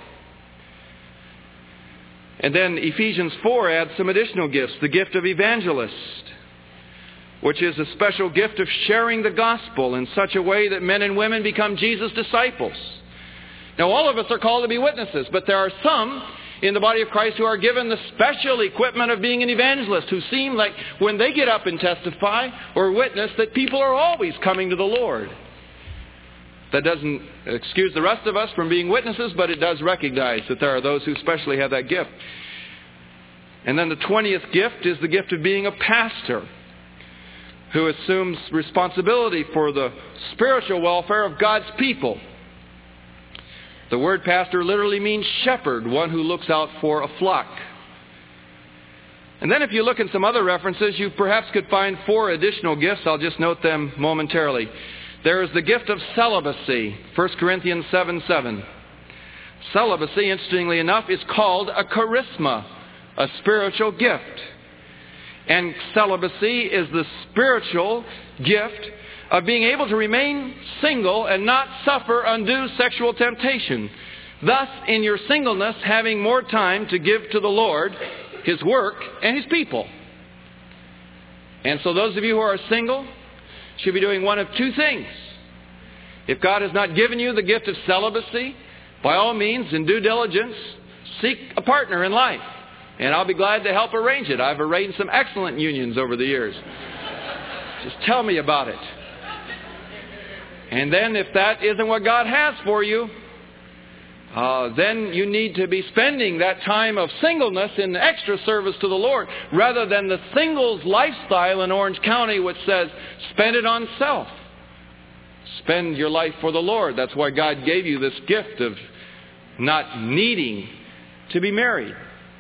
And then Ephesians four adds some additional gifts. The gift of evangelist, which is a special gift of sharing the gospel in such a way that men and women become Jesus' disciples. Now all of us are called to be witnesses, but there are some in the body of Christ who are given the special equipment of being an evangelist, who seem like when they get up and testify or witness that people are always coming to the Lord. That doesn't excuse the rest of us from being witnesses, but it does recognize that there are those who especially have that gift. And then the twentieth gift is the gift of being a pastor, who assumes responsibility for the spiritual welfare of God's people. The word pastor literally means shepherd, one who looks out for a flock. And then if you look in some other references, you perhaps could find four additional gifts. I'll just note them momentarily. There is the gift of celibacy, First Corinthians seven seven. Celibacy, interestingly enough, is called a charisma, a spiritual gift. And celibacy is the spiritual gift of being able to remain single and not suffer undue sexual temptation. Thus, in your singleness, having more time to give to the Lord, His work, and His people. And so those of you who are single should be doing one of two things. If God has not given you the gift of celibacy, by all means, in due diligence, seek a partner in life. And I'll be glad to help arrange it. I've arranged some excellent unions over the years. Just tell me about it. And then if that isn't what God has for you, uh, then you need to be spending that time of singleness in extra service to the Lord, rather than the singles lifestyle in Orange County, which says, spend it on self. Spend your life for the Lord. That's why God gave you this gift of not needing to be married.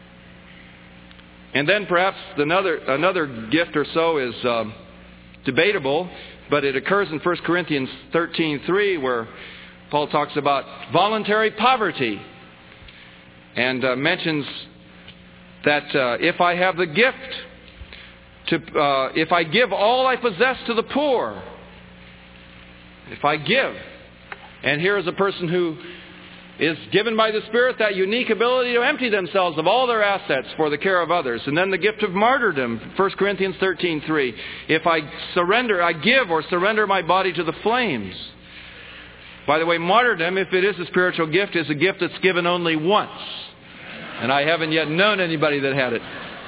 And then perhaps another another gift or so is um, debatable, but it occurs in First Corinthians thirteen three, where Paul talks about voluntary poverty, and uh, mentions that uh, if I have the gift to, uh, if I give all I possess to the poor, if I give, and here is a person who is given by the Spirit that unique ability to empty themselves of all their assets for the care of others. And then the gift of martyrdom, First Corinthians thirteen three. If I surrender, I give or surrender my body to the flames. By the way, martyrdom, if it is a spiritual gift, is a gift that's given only once. And I haven't yet known anybody that had it.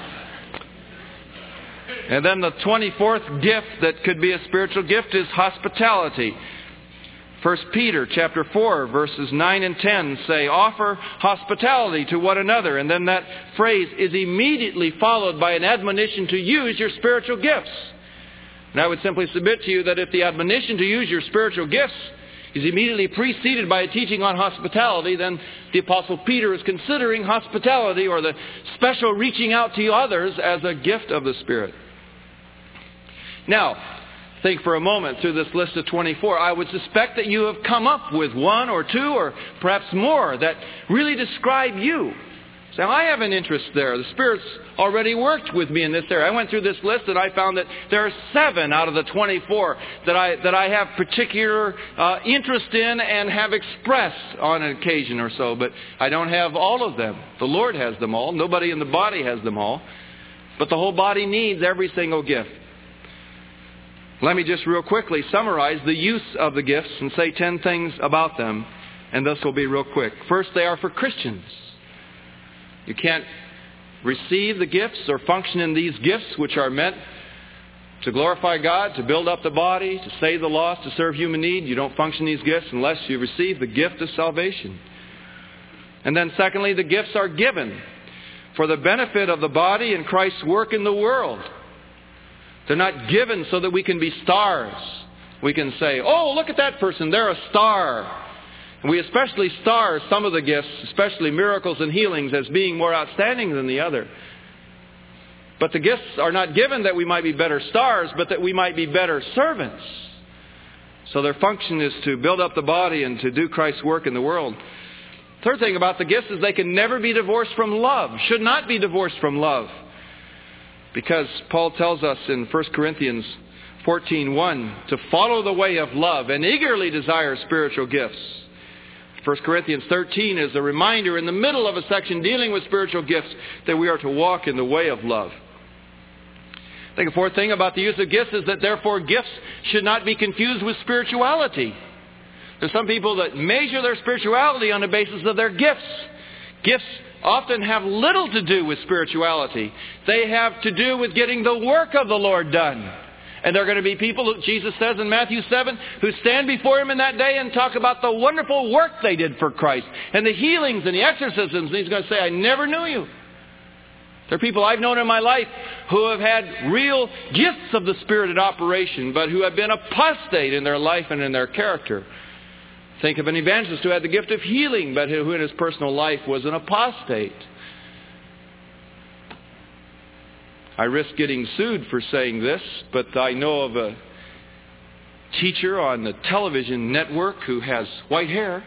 And then the twenty-fourth gift that could be a spiritual gift is hospitality. First Peter chapter four, verses nine and ten say, offer hospitality to one another. And then that phrase is immediately followed by an admonition to use your spiritual gifts. And I would simply submit to you that if the admonition to use your spiritual gifts is immediately preceded by a teaching on hospitality, then the Apostle Peter is considering hospitality, or the special reaching out to others, as a gift of the Spirit. Now, think for a moment through this list of twenty-four. I would suspect that you have come up with one or two or perhaps more that really describe you. So I have an interest there. The Spirit's already worked with me in this area. I went through this list and I found that there are seven out of the twenty-four that I that I have particular uh, interest in and have expressed on an occasion or so. But I don't have all of them. The Lord has them all. Nobody in the body has them all. But the whole body needs every single gift. Let me just real quickly summarize the use of the gifts and say ten things about them, and this will be real quick. First, they are for Christians. You can't receive the gifts or function in these gifts, which are meant to glorify God, to build up the body, to save the lost, to serve human need. You don't function these gifts unless you receive the gift of salvation. And then secondly, the gifts are given for the benefit of the body and Christ's work in the world. They're not given so that we can be stars. We can say, oh, look at that person, they're a star. And we especially star some of the gifts, especially miracles and healings, as being more outstanding than the other. But the gifts are not given that we might be better stars, but that we might be better servants. So their function is to build up the body and to do Christ's work in the world. Third thing about the gifts is they can never be divorced from love, should not be divorced from love. Because Paul tells us in First Corinthians fourteen one to follow the way of love and eagerly desire spiritual gifts. First Corinthians thirteen is a reminder in the middle of a section dealing with spiritual gifts that we are to walk in the way of love. I think a fourth thing about the use of gifts is that therefore gifts should not be confused with spirituality. There's some people that measure their spirituality on the basis of their gifts. Gifts often have little to do with spirituality. They have to do with getting the work of the Lord done. And there are going to be people, Jesus says in Matthew seven, who stand before Him in that day and talk about the wonderful work they did for Christ, and the healings and the exorcisms. And He's going to say, I never knew you. There are people I've known in my life who have had real gifts of the Spirit in operation, but who have been apostate in their life and in their character. Think of an evangelist who had the gift of healing, but who in his personal life was an apostate. I risk getting sued for saying this, but I know of a teacher on the television network who has white hair,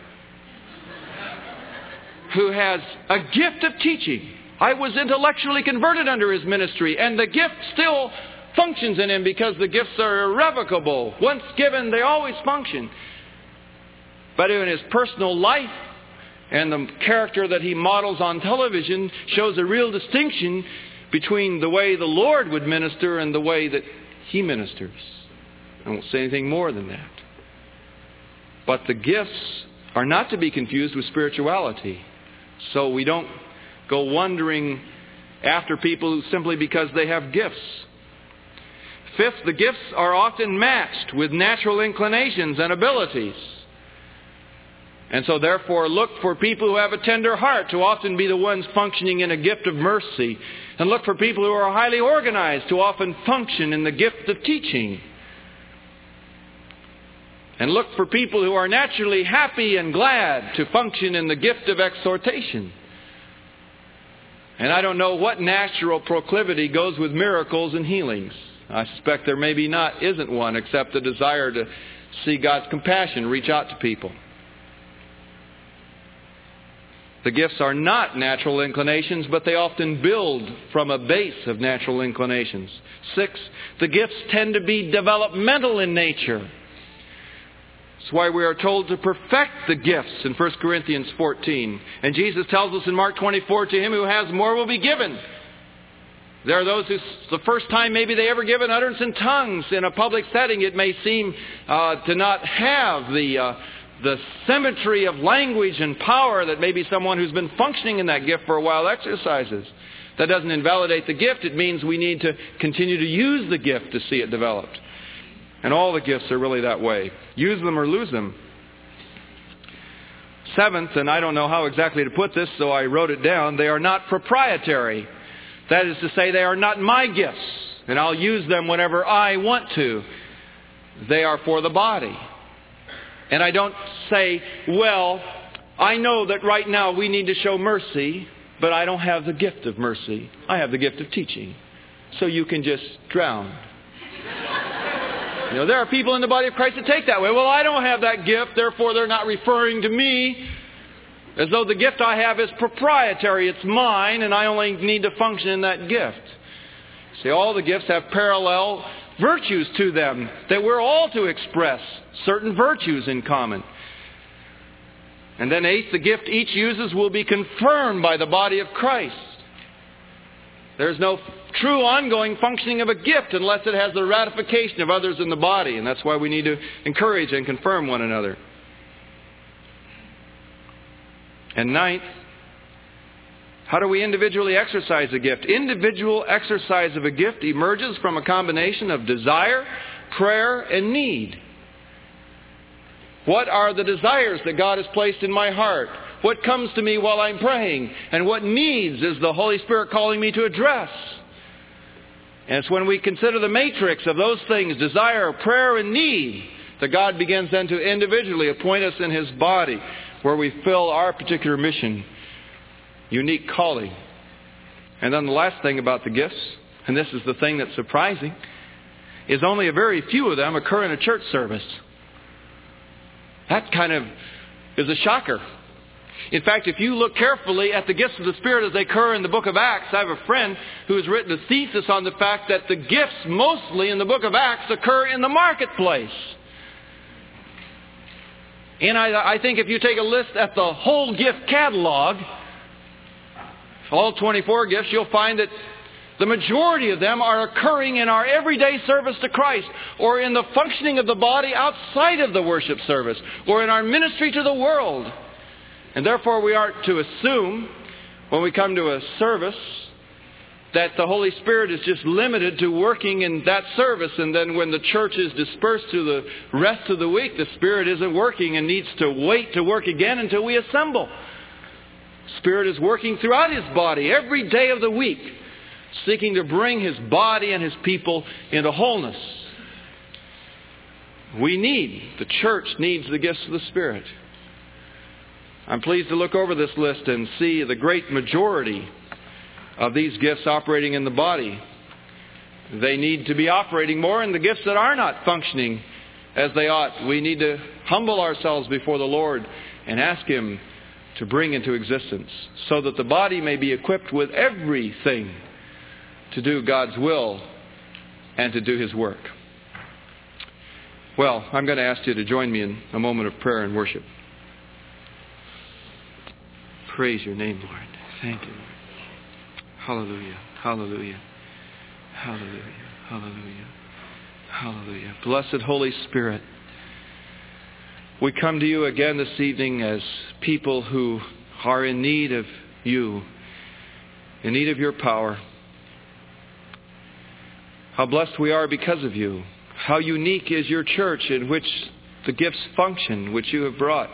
who has a gift of teaching. I was intellectually converted under his ministry, and the gift still functions in him because the gifts are irrevocable. Once given, they always function. But in his personal life and the character that he models on television shows a real distinction between the way the Lord would minister and the way that he ministers. I won't say anything more than that. But the gifts are not to be confused with spirituality. So we don't go wandering after people simply because they have gifts. Fifth, the gifts are often matched with natural inclinations and abilities. And so therefore look for people who have a tender heart to often be the ones functioning in a gift of mercy. And look for people who are highly organized to often function in the gift of teaching. And look for people who are naturally happy and glad to function in the gift of exhortation. And I don't know what natural proclivity goes with miracles and healings. I suspect there maybe not isn't one except the desire to see God's compassion reach out to people. The gifts are not natural inclinations, but they often build from a base of natural inclinations. Six, the gifts tend to be developmental in nature. That's why we are told to perfect the gifts in First Corinthians fourteen. And Jesus tells us in Mark twenty-four, to him who has more will be given. There are those who, the first time maybe they ever give an utterance in tongues in a public setting, it may seem uh, to not have the... Uh, the symmetry of language and power that maybe someone who's been functioning in that gift for a while exercises. That doesn't invalidate the gift. It means we need to continue to use the gift to see it developed. And all the gifts are really that way. Use them or lose them. Seventh, and I don't know how exactly to put this, so I wrote it down, they are not proprietary. That is to say, they are not my gifts, and I'll use them whenever I want to. They are for the body. And I don't say, well, I know that right now we need to show mercy, but I don't have the gift of mercy. I have the gift of teaching. So you can just drown. You know, there are people in the body of Christ that take that way. Well, I don't have that gift, therefore they're not referring to me. As though the gift I have is proprietary. It's mine, and I only need to function in that gift. See, all the gifts have parallel virtues to them that we're all to express certain virtues in common. And then eighth, the gift each uses will be confirmed by the body of Christ. There's no true ongoing functioning of a gift unless it has the ratification of others in the body. And that's why we need to encourage and confirm one another. And ninth, how do we individually exercise a gift? Individual exercise of a gift emerges from a combination of desire, prayer, and need. What are the desires that God has placed in my heart? What comes to me while I'm praying? And what needs is the Holy Spirit calling me to address? And it's when we consider the matrix of those things, desire, prayer, and need, that God begins then to individually appoint us in His body, where we fill our particular mission, unique calling. And then the last thing about the gifts, and this is the thing that's surprising, is only a very few of them occur in a church service. That kind of is a shocker. In fact, if you look carefully at the gifts of the Spirit as they occur in the book of Acts, I have a friend who has written a thesis on the fact that the gifts mostly in the book of Acts occur in the marketplace. And I, I think if you take a list at the whole gift catalog, all twenty-four gifts, you'll find that the majority of them are occurring in our everyday service to Christ, or in the functioning of the body outside of the worship service, or in our ministry to the world. And therefore we aren't to assume, when we come to a service, that the Holy Spirit is just limited to working in that service, and then when the church is dispersed through the rest of the week, the Spirit isn't working and needs to wait to work again until we assemble. Spirit is working throughout His body every day of the week, seeking to bring His body and His people into wholeness. We need, the church needs the gifts of the Spirit. I'm pleased to look over this list and see the great majority of these gifts operating in the body. They need to be operating more in the gifts that are not functioning as they ought. We need to humble ourselves before the Lord and ask Him to bring into existence, so that the body may be equipped with everything to do God's will and to do His work. Well, I'm going to ask you to join me in a moment of prayer and worship. Praise Your name, Lord. Thank You, Lord. Hallelujah. Hallelujah. Hallelujah. Hallelujah. Hallelujah. Blessed Holy Spirit, we come to You again this evening as people who are in need of You, in need of Your power. How blessed we are because of you. How unique is your church in which the gifts function, which you have brought.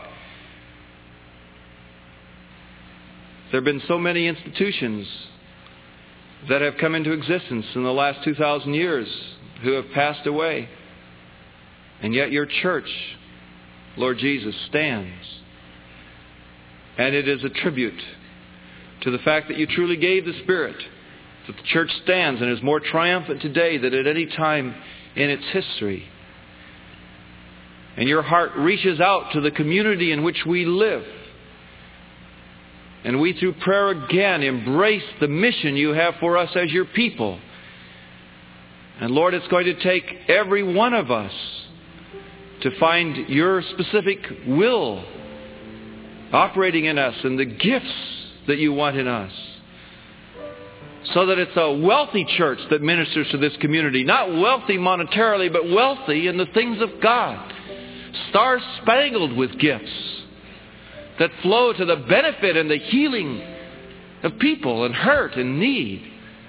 There have been so many institutions that have come into existence in the last two thousand years who have passed away. And yet your church, Lord Jesus, stands. And it is a tribute to the fact that you truly gave the Spirit, that the church stands and is more triumphant today than at any time in its history. And your heart reaches out to the community in which we live. And we, through prayer again, embrace the mission you have for us as your people. And Lord, it's going to take every one of us to find your specific will operating in us and the gifts that you want in us. So that it's a wealthy church that ministers to this community. Not wealthy monetarily, but wealthy in the things of God. Star-spangled with gifts that flow to the benefit and the healing of people and hurt and need.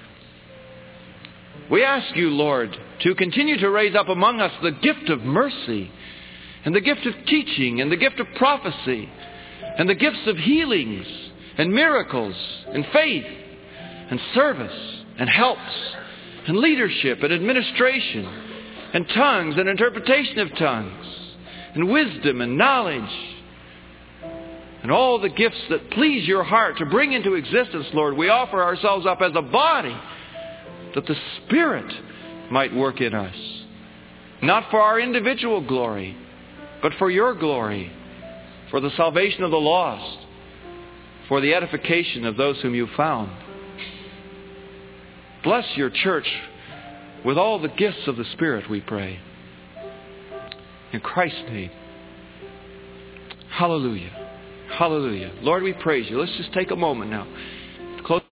We ask you, Lord, to continue to raise up among us the gift of mercy and the gift of teaching and the gift of prophecy and the gifts of healings and miracles and faith and service and helps and leadership and administration and tongues and interpretation of tongues and wisdom and knowledge and all the gifts that please your heart to bring into existence, Lord. We offer ourselves up as a body that the Spirit might work in us. Not for our individual glory, but for your glory, for the salvation of the lost, for the edification of those whom you found. Bless your church with all the gifts of the Spirit, we pray. In Christ's name. Hallelujah. Hallelujah. Lord, we praise you. Let's just take a moment now. Close